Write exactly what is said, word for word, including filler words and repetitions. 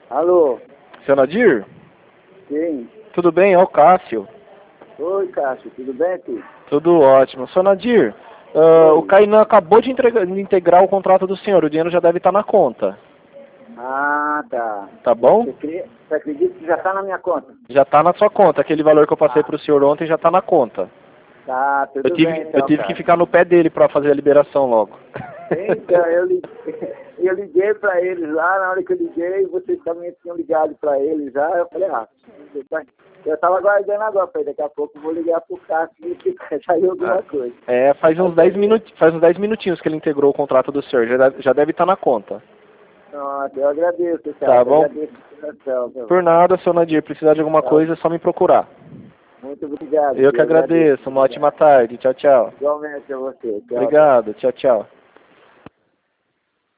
Alô? Seu Nadir? Sim. Tudo bem? É o Cássio. Oi, Cássio, tudo bem, filho? Tudo ótimo. Seu Nadir, uh, o Oi. Kainan acabou de entregar- de integrar o contrato do senhor. O dinheiro já deve estar na conta. Ah, tá. Tá bom? Você, cria- você acredita que já tá na minha conta? Já está na sua conta. Aquele valor que eu passei Ah. para o senhor ontem já está na conta. Tá, Eu tudo tive, bem, eu então, tive que cara. ficar no pé dele para fazer a liberação logo. Então, eu liguei, eu liguei pra eles lá, na hora que eu liguei, vocês também tinham ligado pra eles já, eu falei, ah, eu tava aguardando agora, falei, daqui a pouco eu vou ligar pro Cássio e saiu alguma coisa. É, faz uns dez minuti- faz uns dez minutinhos que ele integrou o contrato do senhor. Já, deve- já deve estar na conta. Nossa, eu agradeço, cara. Tá bom? Eu agradeço a coração, meu. Por nada, seu Nadir. Precisar de alguma Tá. coisa, é só me procurar. Muito obrigado. Eu que agradeço. Uma ótima tarde. Tchau, tchau. Igualmente a você. Tchau. Obrigado. Tchau, tchau.